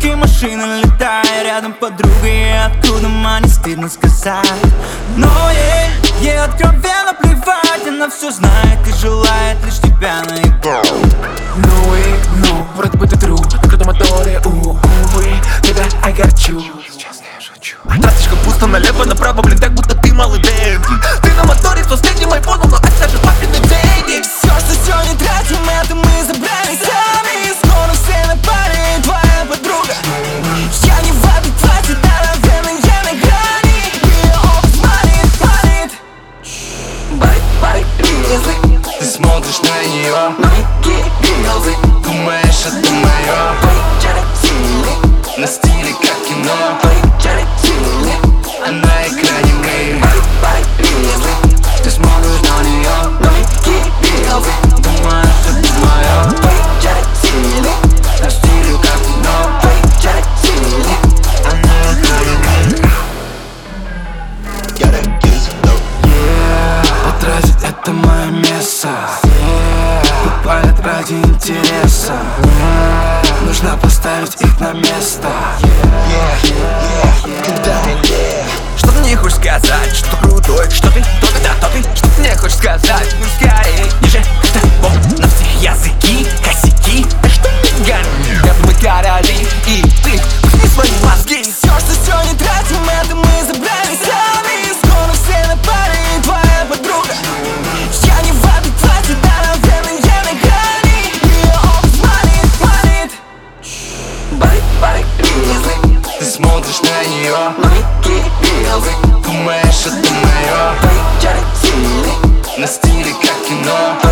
Тачки, машины, летая рядом подруга, и откуда мне стыдно сказать. Но ей откровенно плевать, она все знает и желает лишь тебя наебать. Ну и ну, вроде бы ты true, на крутом моторе, увы, тебя огорчу. Сейчас я шучу. Тратишь пусто налево, направо, блин, так будто ты малый бэнд. Ты на моторе, то с третьим айфоном, но это же папины деньги. Все, что сегодня тратим, это мы забрали сами. Скоро все на паре, твоя подруга. Я не в этой платье, да, наверное, я на грани. Ее опыт манит. Бай, язык. Ты смотришь на нее, думаешь, это мое. На стиле, как кино, а на экране мы. Ты смотришь на нее, думаешь, это мое. На стиле, как кино, а на экране мы. Потратить это мое место, буквально ради интереса. Нужно поставить их на место. Что ты мне хочешь сказать? Что крутой? Что ты? То ты, да, то ты. Что ты мне хочешь сказать? Ну скорее, ниже, бог на всех языки, косяки. Да что мы гони? Я мы короли, и ты пусти свои мозги. Все, что сегодня тратим, это мы забрали сами. Скоро все на паре, твоя подруга. Я не в этой платье, да, наверное, я на грани. Ее опыт манит. Бай, язык. Ты смотришь на нее, думаешь, это мое. На стиле, как кино.